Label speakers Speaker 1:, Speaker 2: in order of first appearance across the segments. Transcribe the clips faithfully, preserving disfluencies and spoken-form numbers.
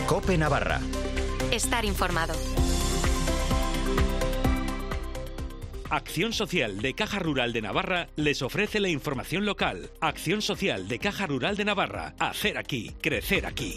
Speaker 1: COPE Navarra.
Speaker 2: Estar informado.
Speaker 3: Acción Social de Caja Rural de Navarra les ofrece la información local. Acción Social de Caja Rural de Navarra. Hacer aquí, crecer aquí.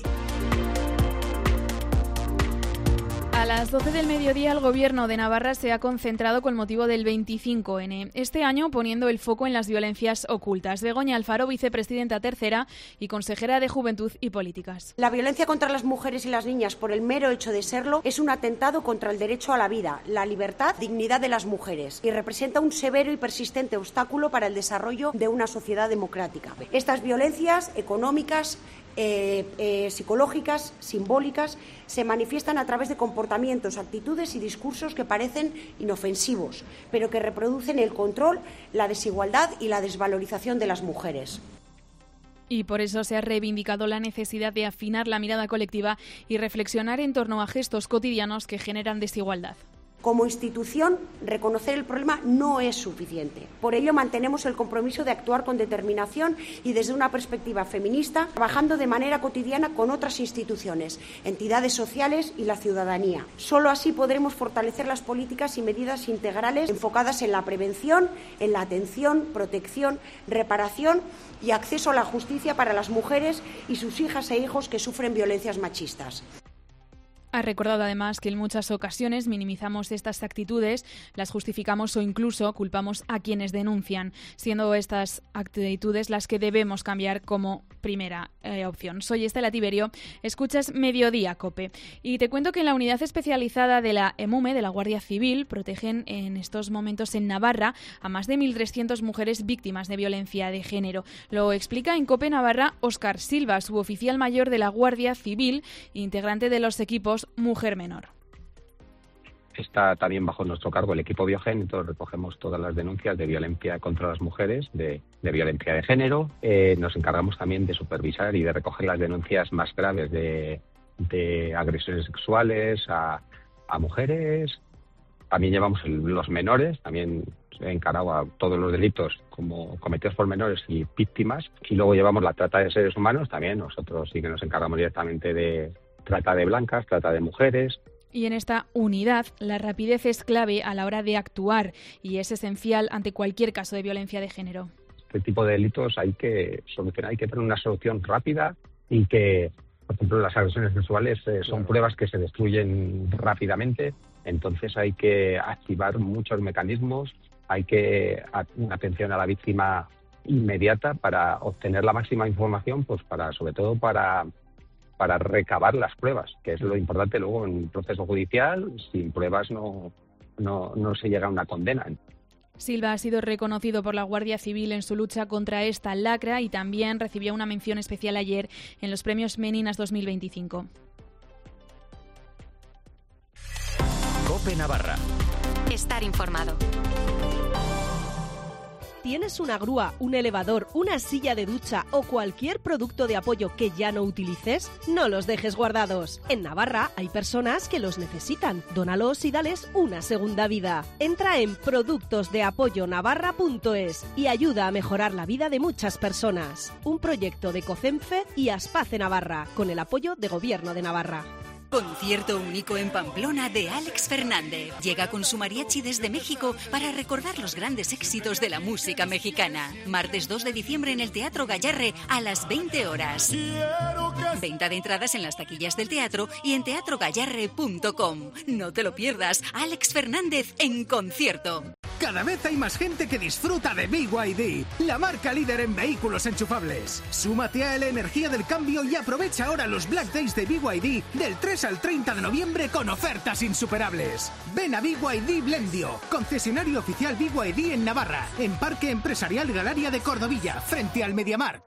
Speaker 4: A las doce del mediodía el Gobierno de Navarra se ha concentrado con motivo del veinticinco ene, este año poniendo el foco en las violencias ocultas. Begoña Alfaro, vicepresidenta tercera y consejera de Juventud y Políticas.
Speaker 5: La violencia contra las mujeres y las niñas por el mero hecho de serlo es un atentado contra el derecho a la vida, la libertad, dignidad de las mujeres y representa un severo y persistente obstáculo para el desarrollo de una sociedad democrática. Estas violencias económicas, Eh, eh, psicológicas, simbólicas, se manifiestan a través de comportamientos, actitudes y discursos que parecen inofensivos, pero que reproducen el control, la desigualdad y la desvalorización de las mujeres.
Speaker 4: Y por eso se ha reivindicado la necesidad de afinar la mirada colectiva y reflexionar en torno a gestos cotidianos que generan desigualdad.
Speaker 5: Como institución, reconocer el problema no es suficiente. Por ello, mantenemos el compromiso de actuar con determinación y desde una perspectiva feminista, trabajando de manera cotidiana con otras instituciones, entidades sociales y la ciudadanía. Solo así podremos fortalecer las políticas y medidas integrales enfocadas en la prevención, en la atención, protección, reparación y acceso a la justicia para las mujeres y sus hijas e hijos que sufren violencias machistas.
Speaker 4: Ha recordado además que en muchas ocasiones minimizamos estas actitudes, las justificamos o incluso culpamos a quienes denuncian, siendo estas actitudes las que debemos cambiar como primera eh, opción. Soy Estela Tiberio, escuchas Mediodía COPE y te cuento que en la unidad especializada de la EMUME, de la Guardia Civil, protegen en estos momentos en Navarra a más de mil trescientas mujeres víctimas de violencia de género. Lo explica en COPE Navarra Óscar Silva, suboficial mayor de la Guardia Civil, integrante de los equipos Mujer Menor.
Speaker 6: Está también bajo nuestro cargo el equipo Biogen, entonces recogemos todas las denuncias de violencia contra las mujeres, de, de violencia de género. Eh, nos encargamos también de supervisar y de recoger las denuncias más graves de, de agresiones sexuales a, a mujeres. También llevamos el, los menores, también he encarado a todos los delitos como cometidos por menores y víctimas. Y luego llevamos la trata de seres humanos, también nosotros sí que nos encargamos directamente de trata de blancas, trata de mujeres.
Speaker 4: Y en esta unidad, la rapidez es clave a la hora de actuar y es esencial ante cualquier caso de violencia de género.
Speaker 6: Este tipo de delitos hay que solucionar, hay que tener una solución rápida y que, por ejemplo, las agresiones sexuales eh, son claro. pruebas que se destruyen rápidamente, entonces hay que activar muchos mecanismos, hay que una atención a la víctima inmediata para obtener la máxima información, pues para sobre todo para para recabar las pruebas, que es lo importante luego en un proceso judicial. Sin pruebas no, no, no se llega a una condena.
Speaker 4: Silva ha sido reconocido por la Guardia Civil en su lucha contra esta lacra y también recibió una mención especial ayer en los premios Meninas dos mil veinticinco.
Speaker 1: COPE Navarra.
Speaker 2: Estar informado.
Speaker 7: ¿Tienes una grúa, un elevador, una silla de ducha o cualquier producto de apoyo que ya no utilices? No los dejes guardados. En Navarra hay personas que los necesitan. Dónalos y dales una segunda vida. Entra en productos de apoyo navarra punto es y ayuda a mejorar la vida de muchas personas. Un proyecto de COCENFE y Aspace Navarra, con el apoyo de Gobierno de Navarra.
Speaker 8: Concierto único en Pamplona de Álex Fernández. Llega con su mariachi desde México para recordar los grandes éxitos de la música mexicana. Martes dos de diciembre en el Teatro Gayarre a las veinte horas. Venta de entradas en las taquillas del teatro y en teatro gayarre punto com. No te lo pierdas. Álex Fernández en concierto.
Speaker 9: Cada vez hay más gente que disfruta de B Y D, la marca líder en vehículos enchufables. Súmate a la energía del cambio y aprovecha ahora los Black Days de B Y D del tres al treinta de noviembre con ofertas insuperables. Ven a B Y D Blendio, concesionario oficial B Y D en Navarra, en Parque Empresarial Galaria de Cordovilla, frente al Mediamar.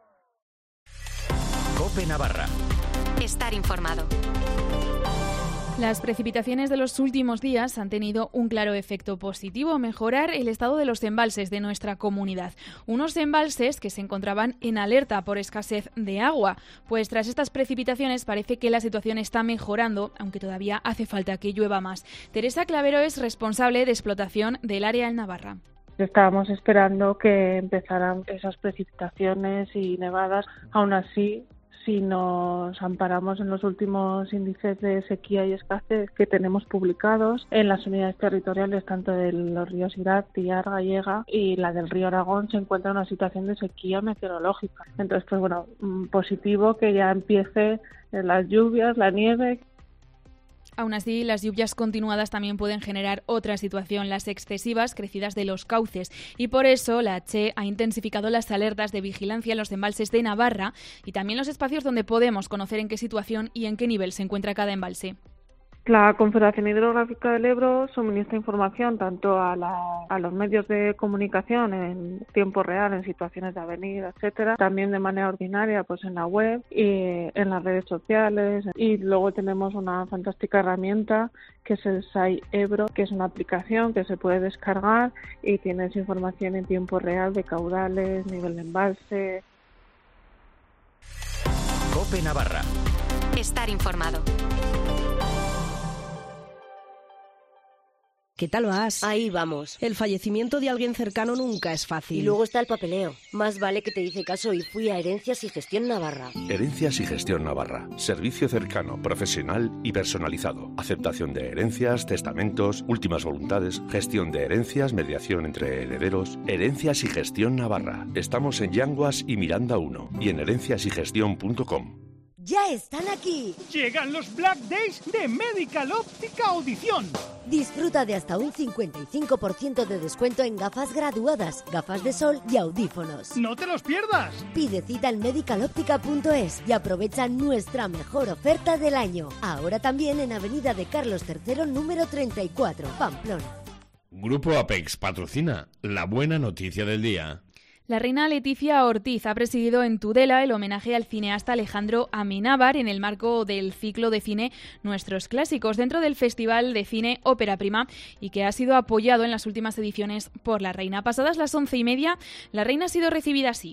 Speaker 1: COPE Navarra.
Speaker 2: Estar informado.
Speaker 4: Las precipitaciones de los últimos días han tenido un claro efecto positivo: mejorar el estado de los embalses de nuestra comunidad. Unos embalses que se encontraban en alerta por escasez de agua. Pues tras estas precipitaciones parece que la situación está mejorando, aunque todavía hace falta que llueva más. Teresa Clavero es responsable de explotación del área en Navarra.
Speaker 10: Estábamos esperando que empezaran esas precipitaciones y nevadas, aún así si nos amparamos en los últimos índices de sequía y escasez que tenemos publicados en las unidades territoriales, tanto de los ríos Irat, Tiar, Gallega y la del río Aragón, se encuentra en una situación de sequía meteorológica. Entonces, pues bueno, positivo que ya empiece las lluvias, la nieve.
Speaker 4: Aún así, las lluvias continuadas también pueden generar otra situación, las excesivas crecidas de los cauces. Y por eso la Che ha intensificado las alertas de vigilancia en los embalses de Navarra y también los espacios donde podemos conocer en qué situación y en qué nivel se encuentra cada embalse.
Speaker 10: La Confederación Hidrográfica del Ebro suministra información tanto a, la, a los medios de comunicación en tiempo real, en situaciones de avenida, etcétera, también de manera ordinaria, pues en la web y en las redes sociales. Y luego tenemos una fantástica herramienta que es el S A I Ebro, que es una aplicación que se puede descargar y tienes información en tiempo real de caudales, nivel de embalse.
Speaker 1: COPE Navarra.
Speaker 2: Estar informado.
Speaker 7: ¿Qué tal vas?
Speaker 11: Ahí vamos.
Speaker 7: El fallecimiento de alguien cercano nunca es fácil.
Speaker 11: Y luego está el papeleo. Más vale que te hice caso y fui a Herencias y Gestión Navarra.
Speaker 12: Herencias y Gestión Navarra. Servicio cercano, profesional y personalizado. Aceptación de herencias, testamentos, últimas voluntades, gestión de herencias, mediación entre herederos. Herencias y Gestión Navarra. Estamos en Yanguas y Miranda uno y en herencias y gestión punto com.
Speaker 13: ¡Ya están aquí!
Speaker 14: Llegan los Black Days de Medical Óptica Audición.
Speaker 13: Disfruta de hasta un cincuenta y cinco por ciento de descuento en gafas graduadas, gafas de sol y audífonos.
Speaker 14: ¡No te los pierdas!
Speaker 13: Pide cita en medical óptica punto es y aprovecha nuestra mejor oferta del año. Ahora también en Avenida de Carlos tercero, número treinta y cuatro, Pamplona.
Speaker 15: Grupo Apex patrocina la buena noticia del día.
Speaker 4: La reina Leticia Ortiz ha presidido en Tudela el homenaje al cineasta Alejandro Amenábar en el marco del ciclo de cine Nuestros Clásicos, dentro del Festival de Cine Ópera Prima, y que ha sido apoyado en las últimas ediciones por la reina. Pasadas las once y media, la reina ha sido recibida así.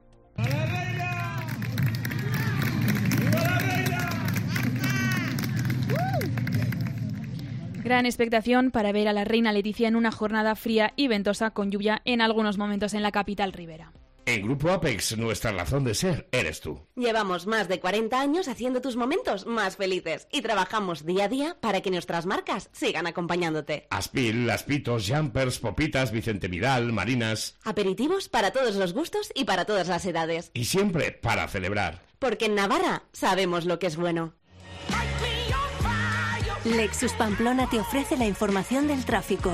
Speaker 4: Gran expectación para ver a la reina Leticia en una jornada fría y ventosa con lluvia en algunos momentos en la capital ribera.
Speaker 15: En Grupo Apex, nuestra razón de ser eres tú.
Speaker 11: Llevamos más de cuarenta años haciendo tus momentos más felices y trabajamos día a día para que nuestras marcas sigan acompañándote.
Speaker 15: Aspil, Aspitos, Jumpers, Popitas, Vicente Vidal, Marinas.
Speaker 11: Aperitivos para todos los gustos y para todas las edades.
Speaker 15: Y siempre para celebrar.
Speaker 11: Porque en Navarra sabemos lo que es bueno.
Speaker 8: Lexus Pamplona te ofrece la información del tráfico.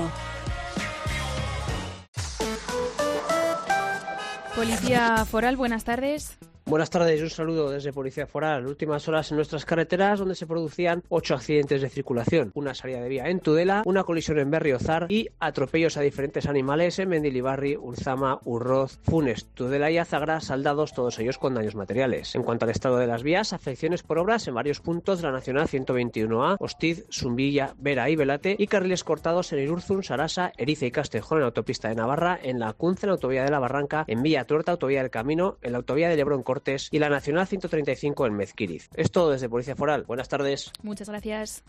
Speaker 4: Policía Foral, buenas tardes.
Speaker 16: Buenas tardes, un saludo desde Policía Foral. Últimas horas en nuestras carreteras donde se producían ocho accidentes de circulación. Una salida de vía en Tudela, una colisión en Berriozar y atropellos a diferentes animales en Mendilibarri, Ulzama, Urroz, Funes, Tudela y Azagra, saldados todos ellos con daños materiales. En cuanto al estado de las vías, afecciones por obras en varios puntos de la Nacional ciento veintiuno A, Hostiz, Zumbilla, Vera y Velate y carriles cortados en Irurzun, Sarasa, Erice y Castejón en la autopista de Navarra, en la Cunce en la autovía de la Barranca, en Villa Tuerta, autovía del Camino, en la autovía de Lebrón Cortés y la Nacional ciento treinta y cinco en Mezquiriz. Es todo desde Policía Foral. Buenas tardes.
Speaker 4: Muchas gracias.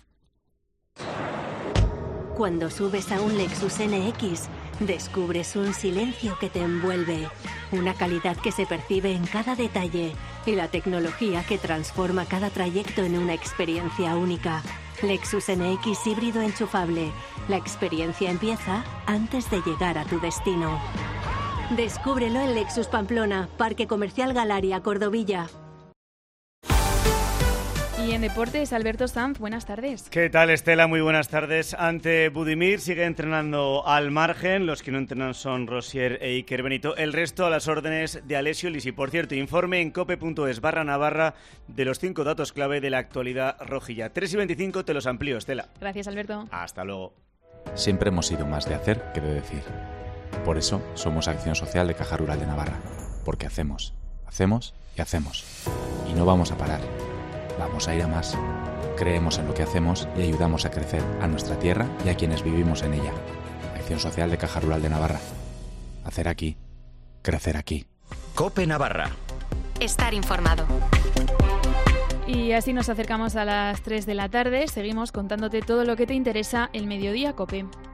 Speaker 8: Cuando subes a un Lexus N X, descubres un silencio que te envuelve, una calidad que se percibe en cada detalle y la tecnología que transforma cada trayecto en una experiencia única. Lexus N X híbrido enchufable. La experiencia empieza antes de llegar a tu destino. Descúbrelo en Lexus Pamplona, Parque Comercial Galaria, Cordovilla.
Speaker 4: Y en deportes, Alberto Sanz, buenas tardes.
Speaker 17: ¿Qué tal, Estela? Muy buenas tardes. Ante Budimir sigue entrenando al margen. Los que no entrenan son Rosier e Iker Benito. El resto a las órdenes de Alessio Lisi. Por cierto, informe en cope punto es barra Navarra de los cinco datos clave de la actualidad rojilla. tres y veinticinco te los amplío, Estela.
Speaker 4: Gracias, Alberto.
Speaker 17: Hasta luego.
Speaker 18: Siempre hemos sido más de hacer que de decir. Por eso somos Acción Social de Caja Rural de Navarra. Porque hacemos, hacemos y hacemos. Y no vamos a parar. Vamos a ir a más. Creemos en lo que hacemos y ayudamos a crecer a nuestra tierra y a quienes vivimos en ella. Acción Social de Caja Rural de Navarra. Hacer aquí, crecer aquí.
Speaker 1: COPE Navarra.
Speaker 2: Estar informado.
Speaker 4: Y así nos acercamos a las tres de la tarde. Seguimos contándote todo lo que te interesa el Mediodía COPE.